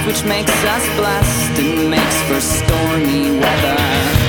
which makes us blessed and makes for stormy weather.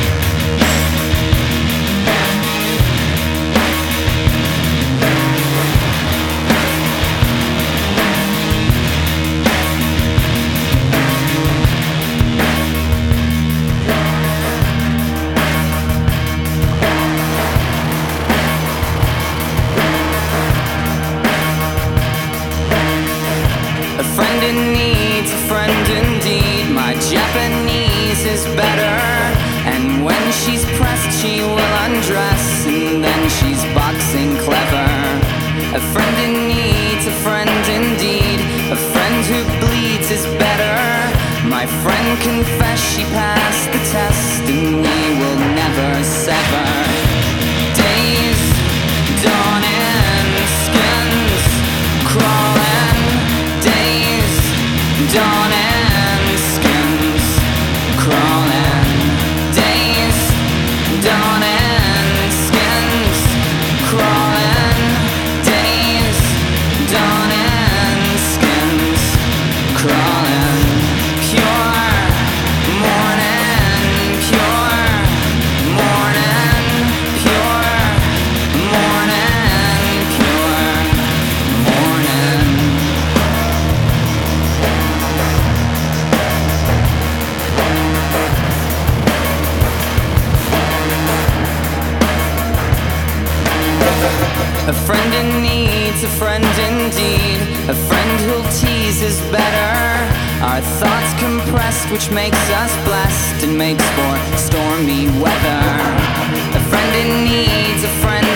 A friend in need's a friend indeed. My Japanese is better, and when she's pressed she will undress, and then she's boxing clever. A friend in need's a friend indeed. A friend who bleeds is better. My friend confessed she passed the test, and we will never sever. Days dawning, skins crawling. Days dawning, skins crawling. Days dawning, skins crawling. Days dawning, skins crawling. Pure morning, pure morning, pure morning, pure morning. A friend in need's a friend indeed. A friend who'll tease is better. Our thoughts compressed, which makes us blessed and makes for stormy weather. A friend in need's a friend